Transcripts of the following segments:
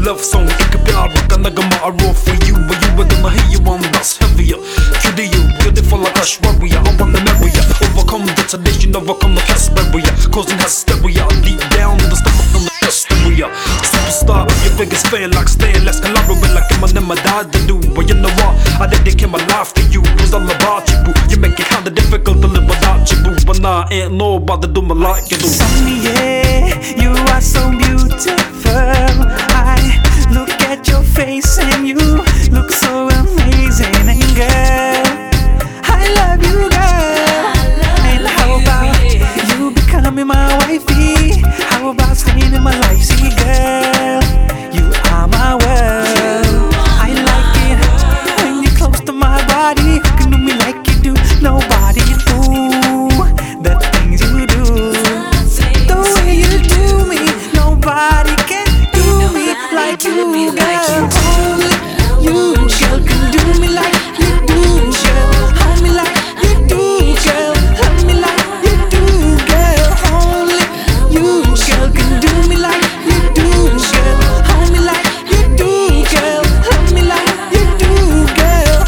love song. Ik heb jou wat kan ik maar roll for you. But you with them, I hear you on that's heavier. True to you, beautiful like a warrior. I wanna marry ya. Overcome the tradition, overcome the past barrier. Causing hysteria, deep down in the stomach from the hysteria. Superstar, your biggest fan like Stan. Collaborate like Eminem, I died to do. But you know what, I dedicate my life to you. It's all about you, boo. You make it kinda difficult to live without you, boo. But nah, I ain't nobody do me like you do. Sonia, you are so beautiful. I look at your face and you look so amazing. And girl, I love you, girl. And how about you becoming my wifey? How about staying in my life? See, girl, you are my world. I like it when you're close to my body. Who can do me like you do? Nobody. Ooh, the things you do, the way you do me, nobody can do me like you, girl. Only you, girl, can do me like you do, girl. Hold me like you do, girl. Love me like you do, girl. Only you, girl, can do me like you do, girl. Hold me like you do, girl. Love me like you do, girl.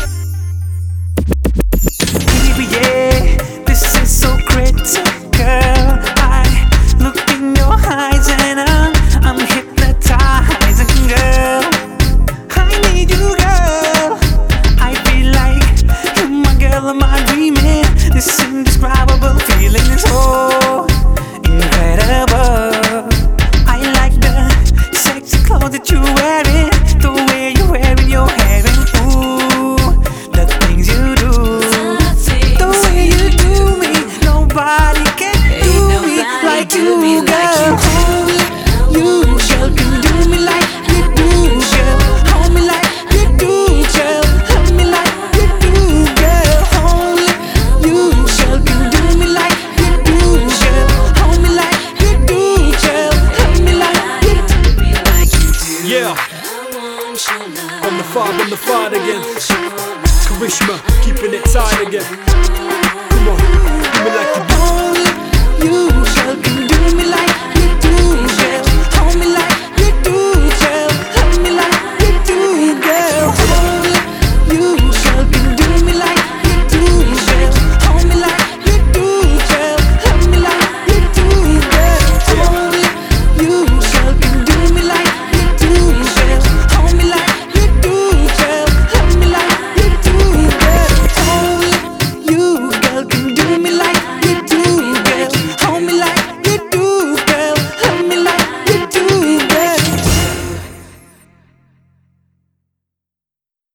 Baby, yeah, this is so critical. I look in your eyes and I'm hypnotized. And girl, I need you, girl. I feel like you're my girl, am I dreaming? This indescribable feeling is so incredible. I like the sexy clothes that you're wearing, the way you're wearing your hair, and ooh, the things you do, the way you do me, nobody can do me like you, girl. Only you, girl, can do me like you do, girl. Hold me like you do, girl. Love me like you do, girl. Only you, girl, can do me like you do, girl. Hold me like you do, girl. Love me like you do. Yeah, on the fight again. Karishma, keeping it tight again. Come on, do me like you do.